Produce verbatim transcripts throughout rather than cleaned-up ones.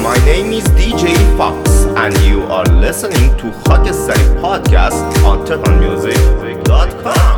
my name is D J Fox and you are listening to خاکستری podcast on tehran music dot com.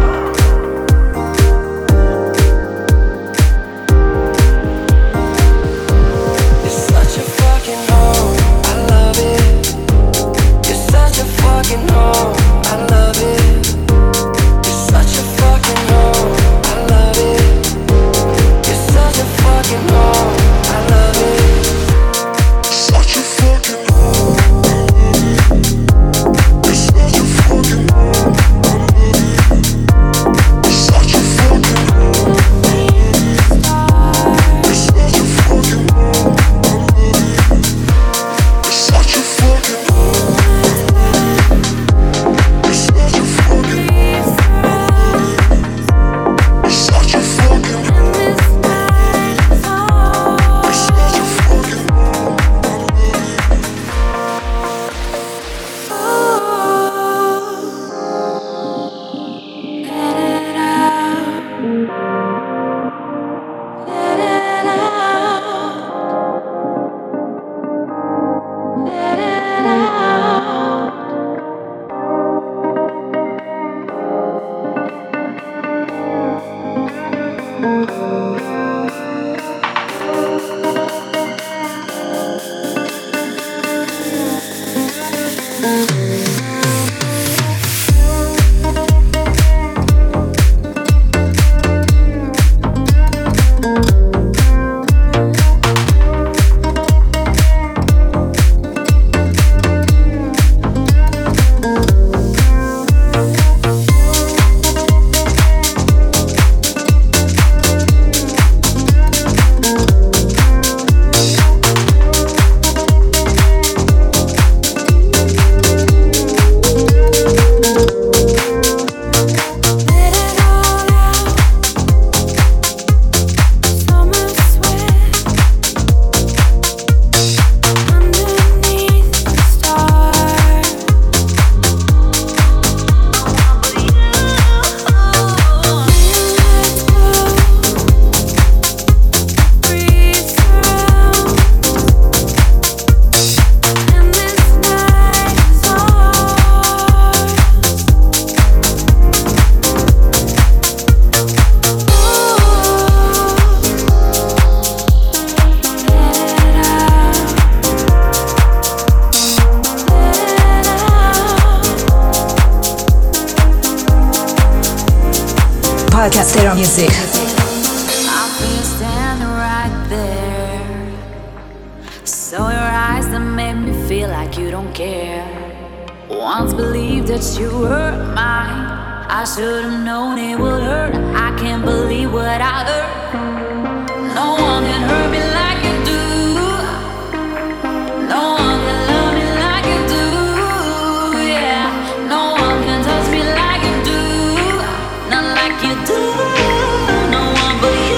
Podcast Tehran Music. I feel you standing right there. Saw your eyes that made me feel like you don't care. Once believed that you were mine. I should have known it would hurt. I can't believe what I heard. No one can hurt me like you do. No one can love me like you do. Yeah, no one can touch me like you do. Not like you do. No one but you.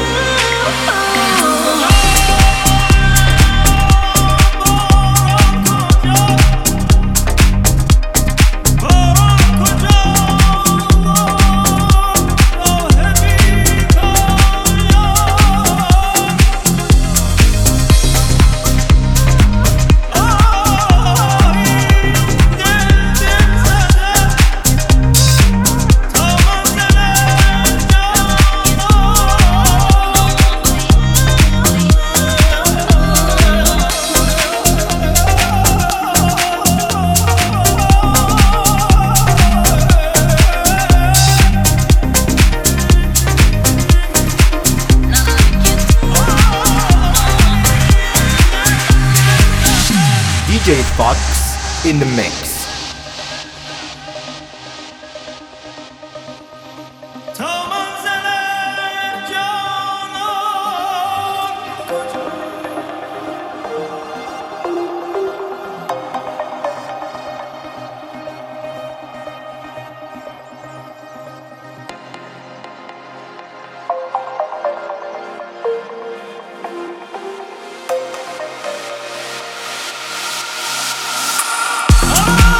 D J Fox in the mix. Oh!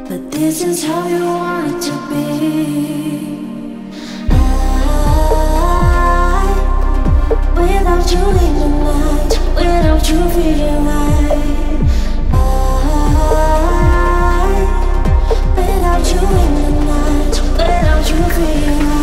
but this is how you want it to be. I, without you in the night, without you feeling right. I, without you in the night, without you feeling right.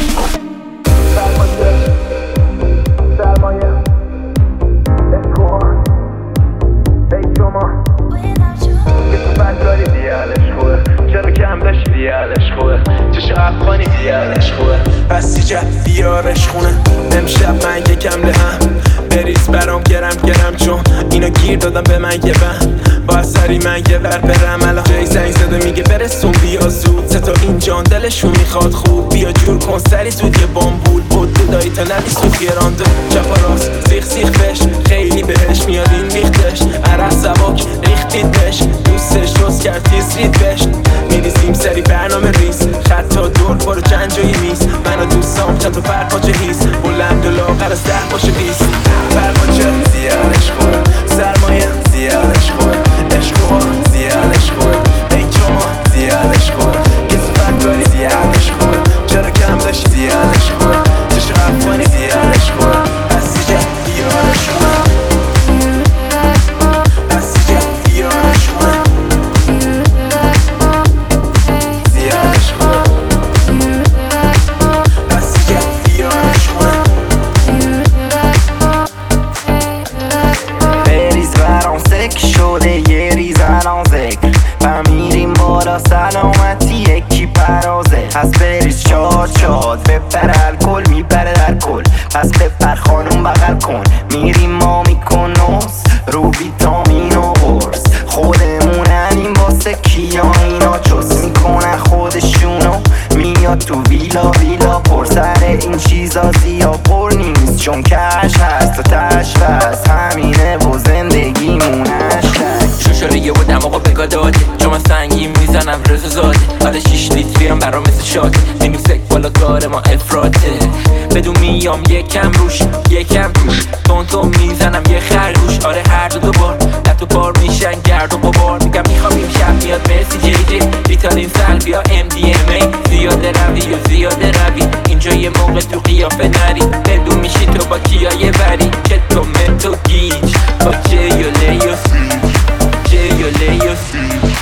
پس جد بیارش خونه امشب من یکم لهم بریز برام گرم گرم چون اینا گیر دادم به من یه بهم با سری من یه ور برم الان جای زنگ زده میگه برسون بیا زود سه تا این جان دلشون میخواد خوب بیا جور کن سری زود یه بامبول بود دایی تا ندی سود گرانده چپ و راست سیخ سیخ بش خیلی بهش میاد این ریختش عرق سباک ریختید بش دوستش دوست کرد تیز رید بش میریزیم سری برنامه ریز خط تا دور برو چند جایی میز من و دوستام چند تا پرپاچه هیز بلند و لاغر از ده باشه بیست پرپاچه زیادش خوبه سرمایه زیادش خوبه عشق و زیادش خوبه این شما زیادش خوبه کسی فکاری زیادش خوبه چرا کم داشت زیادش خوبه چشم افغانی زیادش خوبه بسی جد بیارش خوبه بسی جد بیارش خوبه زیادش خوبه بسی جد بیارش خوبه بریز برام سک شده یه ریز الان ذکر فهمیدیم بالا سلامتی یکی پرازه پس بریز چاد چاد بپر الکل میپره در کل پس بپر خانوم بغل کن میریم ما میکنوس رو ویتامین و قرص خودموننیم واسه کیا اینا چوس میکنن خودشونو میاد تو ویلا ویلا پر سر این چیزا زیاد پر نیست چون کش هست و تش بست همینه و زندگیمونش شوشاره و دماغو بگاه داده چون من سنگیم میزنم رزو زاده آره شیش لیتر بیرم برام مثل شاده منو سک بالا کار ما افراده بدون میام یکم روش یکم توش تون تون میزنم یه خرگوش آره هر دو دوبار نتو بار میشن گرد و غبار میگم میخوام شب میاد مرسی جی جی ریتالین سلبی ها ام دی ام ای زیاده روی و زیاده روی اینجا یه موقع تو قیافه نری بدون میشی تو با کیایه بری که تو متو گیج با جیوله و سیج جیوله و سیج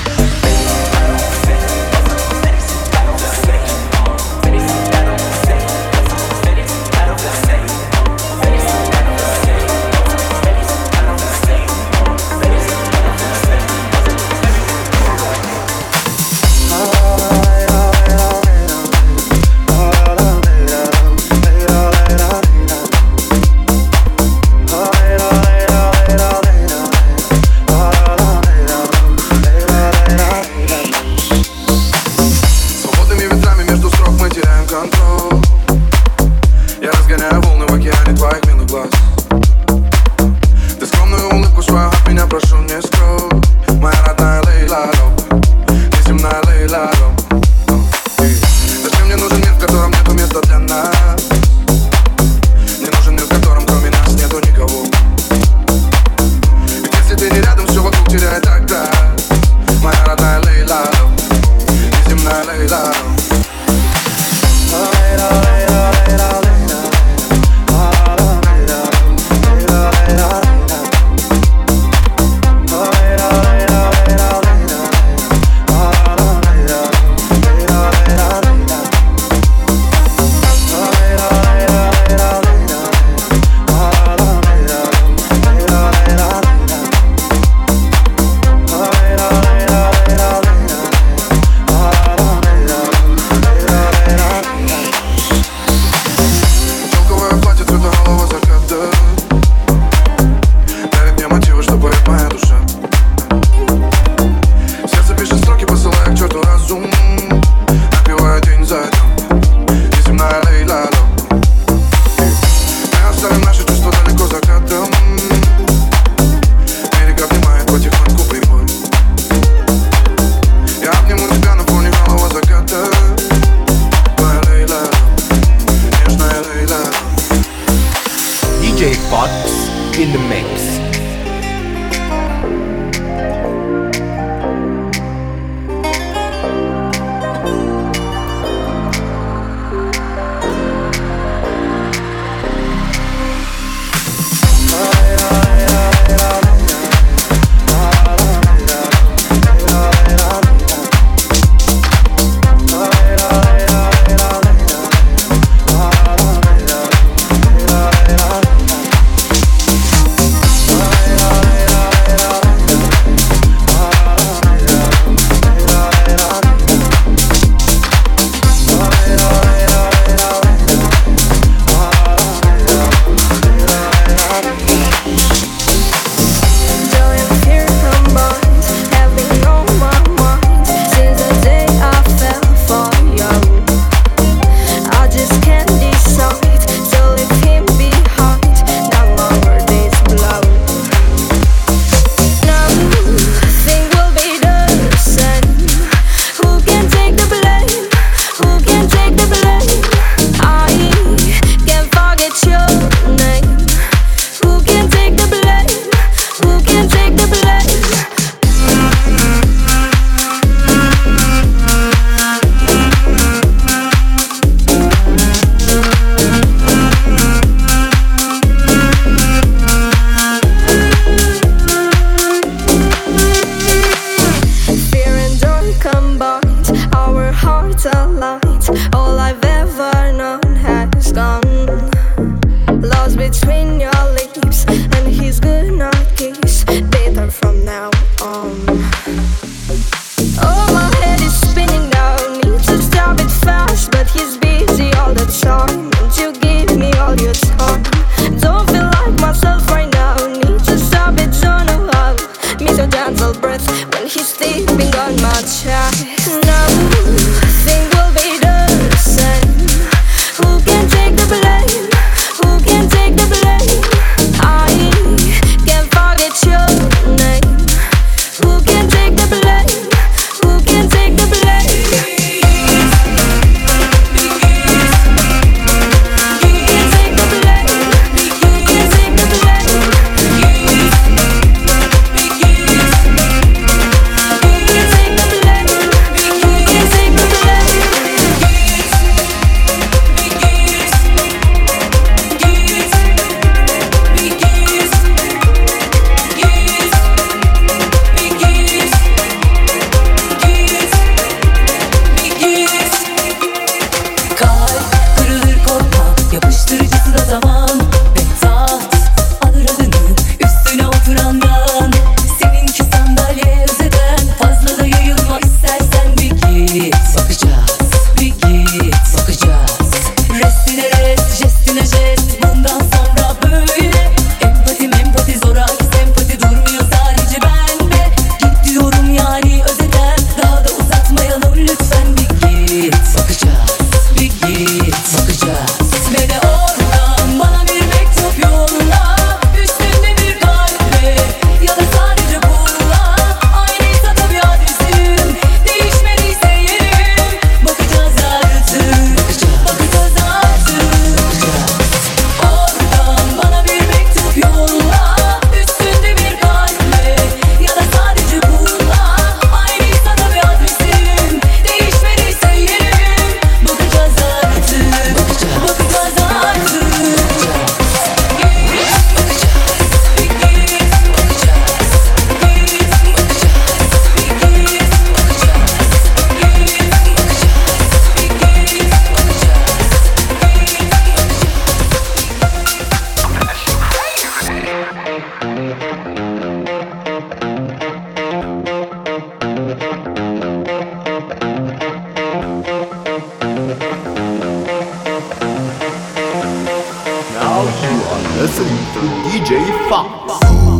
جی فاکس.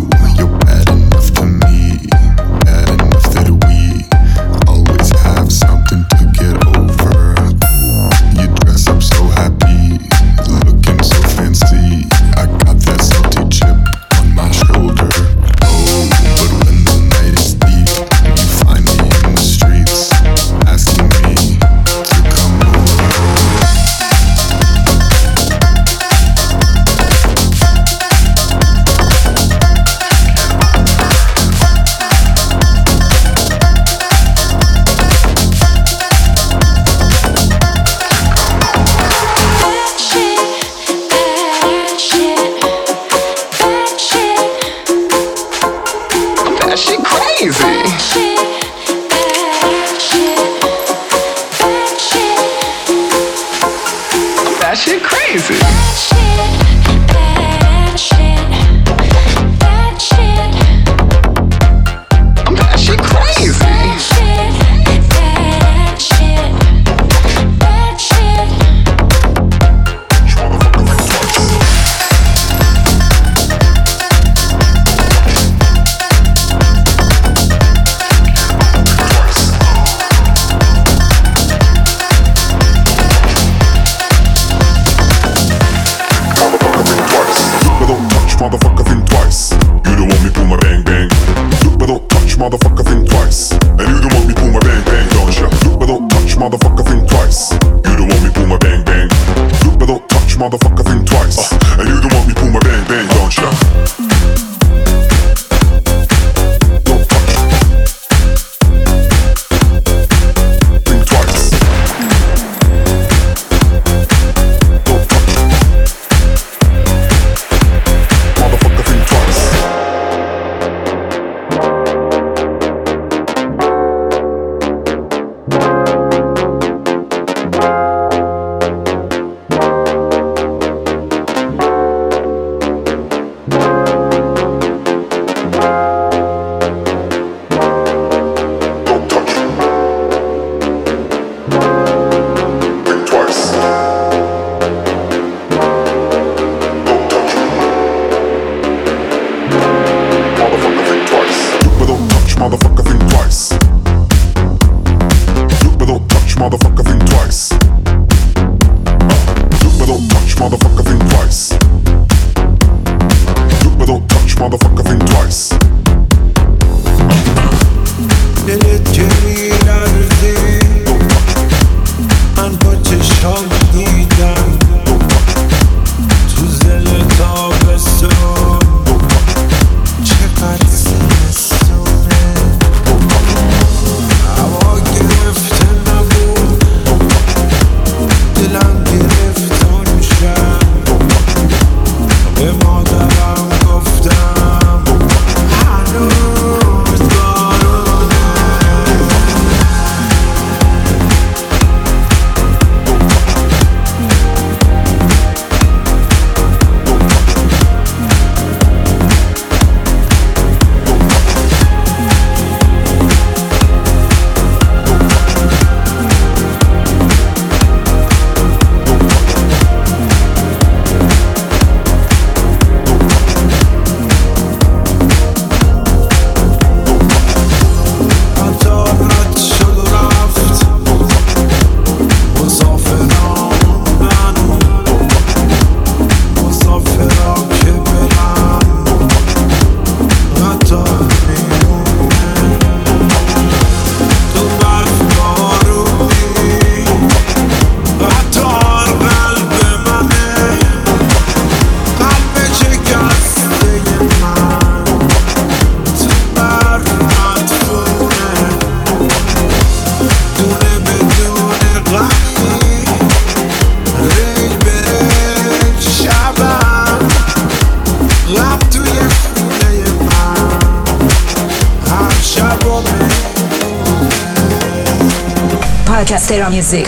Tera Music.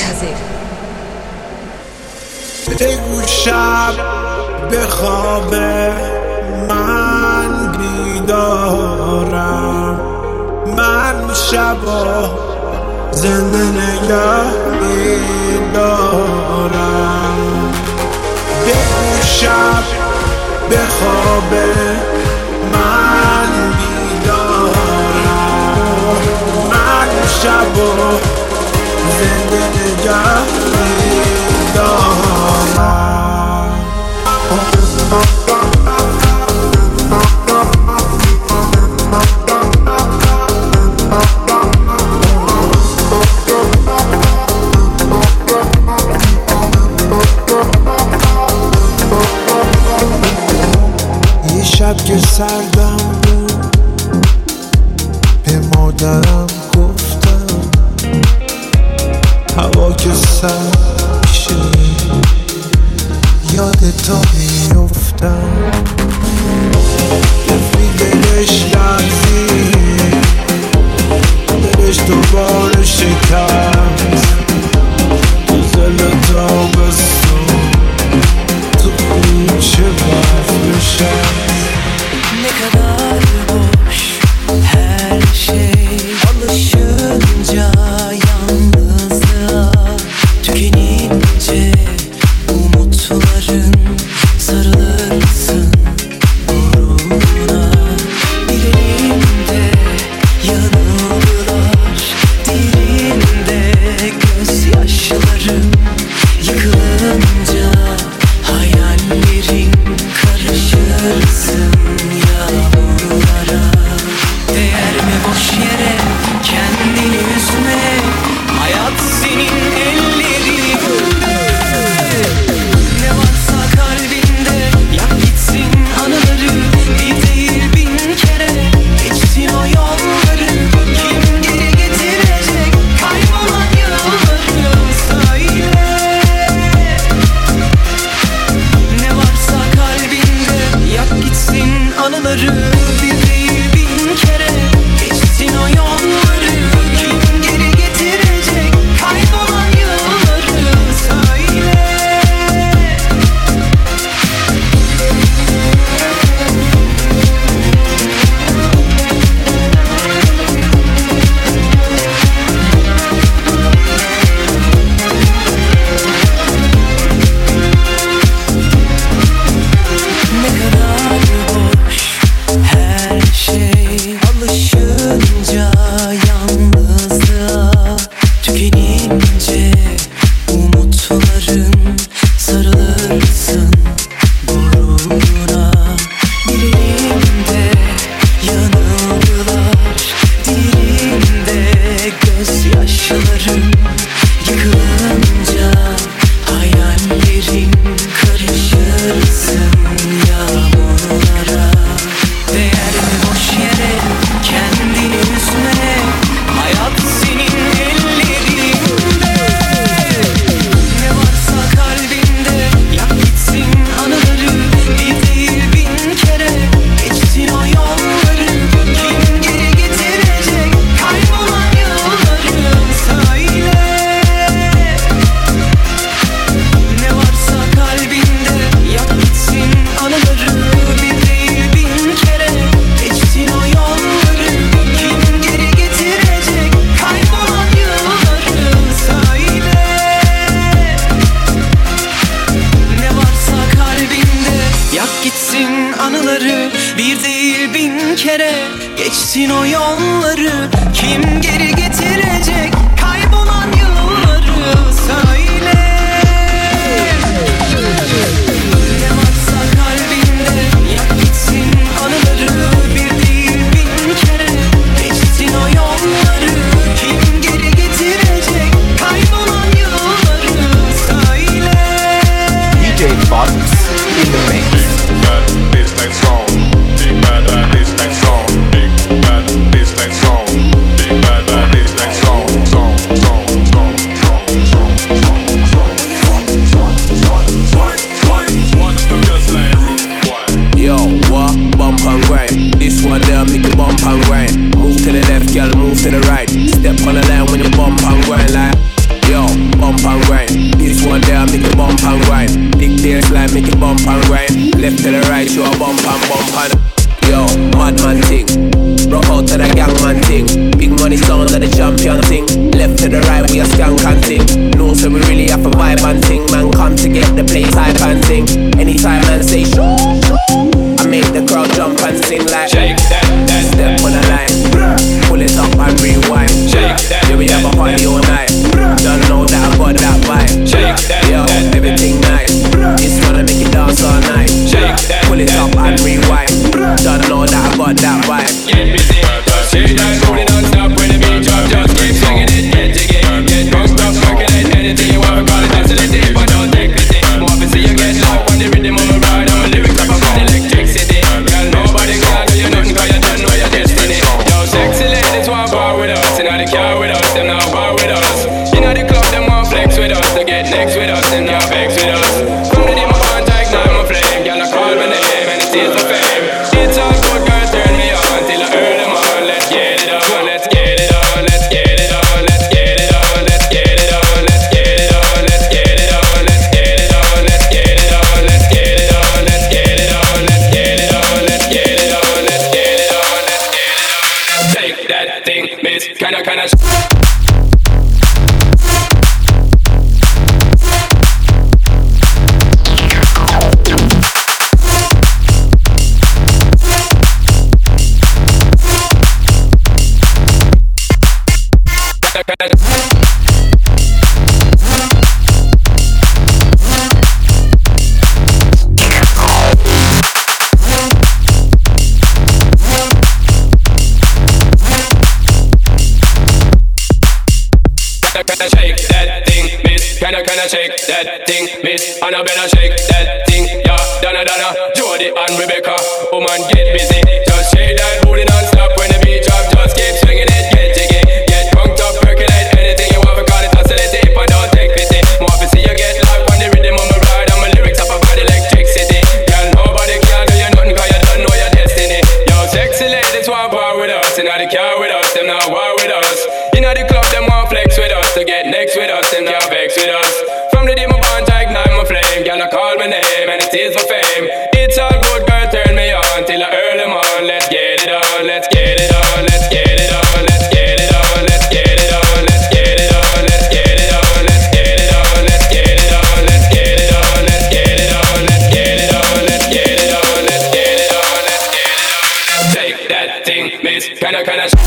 بگو شب به خواب من بیدارم، من شبا زنده نگه میدارم. بگو شب به خواب من بیدارم، من شب و زنده نگه میدارم. یه شب که سردم بود به مادرم گفتم هوا که سرد میشه یاد تو میفتم. رفی دلش لرزید، دلش دوباره شکست تو زل تابستون، تو کوچه برف نشست. Ne kadar boş her şey, alışınca yalnızlığa, tükenince umutların, sarılırsın gururuna. Dilimde yanılgılar, dilimde gözyaşlarım, yıkılınca hayallerin karışırsın yağmurlara. Değer mi boş yere kendini üzme, hayat senin ellerinde. Ne varsa kalbinde yak gitsin anıları, bir değil bin kere geçtin o yolları. Kim geri getirecek kaybolan yılları söyle. Ne varsa kalbinde yak gitsin anıları, bir değil bin kere geçsin o yolları. Kim geri getirecek kaybolan yılları söyle. Ne kadar boş her şey, alışınca yalnızlığa, tükenince umutların, sarılırsın gururuna. Dilimde yanılgılar, dilimde gözyaşlarım, yıkılınca hayallerin karışırsın yağmurlara. Değer mi boş yere kendini üzme, hayat senin ellerinde. Ne varsa kalbinde yak gitsin anıları, bir değil bin kere geçtin o yolları. Kim geri getirecek kaybolan yılları söyle. Ne varsa kalbinde yak gitsin anıları, bir değil bin kere geçtin o yolları. Kim geri getirecek kaybolan yılları söyle. Ne varsa kalbinde yak gitsin anıları, bir değil bin kere geçtin o yolları. Kim geri getirecek kaybolan yılları söyle. Ne varsa kalbinde yak gitsin anıları, bir değil bin kere geçtin o yolları. Kim geri getirecek kaybolan yılları söyle. D J Fox in the mix. Big bad bassline song. Big bad bassline song. Big bad bassline song. can I shake that thing, miss? Can I, can I shake that thing, miss? And I better shake that thing, yeah. Donna, Donna, Jody and Rebecca. Woman, get busy. Just shake that booty non-stop when the beat drop. Just keep swinging it, get jiggy. Get drunk up, percolate anything you want. Because it's oscillating, but don't take pity. More to see you get live on the rhythm of my ride. And my lyrics up about electricity. Girl, nobody can do you nothing because you don't know your destiny. Yo, sexy ladies want war with us. In the car with us, them not war with us. In the club, them want flex with us. To get next with us, them can't vex with us. From the day my bond, I ignite my flame. Girl, I call my name and it is my fame. It's all good, girl, turn me on till I earn them on. Let's get it on, let's get it on, let's get it on, let's get it on, let's get it on, let's get it on, let's get it on, let's get it on, let's get it on, let's get it on, let's get it on, let's get it on, let's get it on, let's get it on, let's get it on. Take that thing, miss. Can I, can I?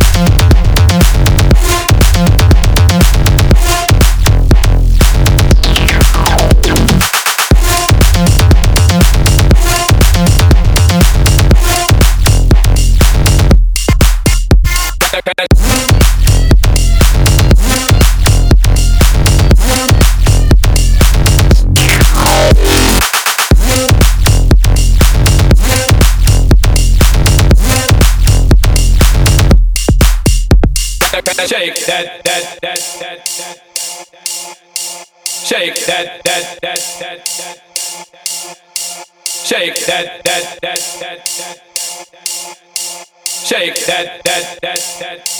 Shake that, that, that, that, that. Shake that, that, that, that, that. Shake that, that, that, that, that. Shake that, that, that, that.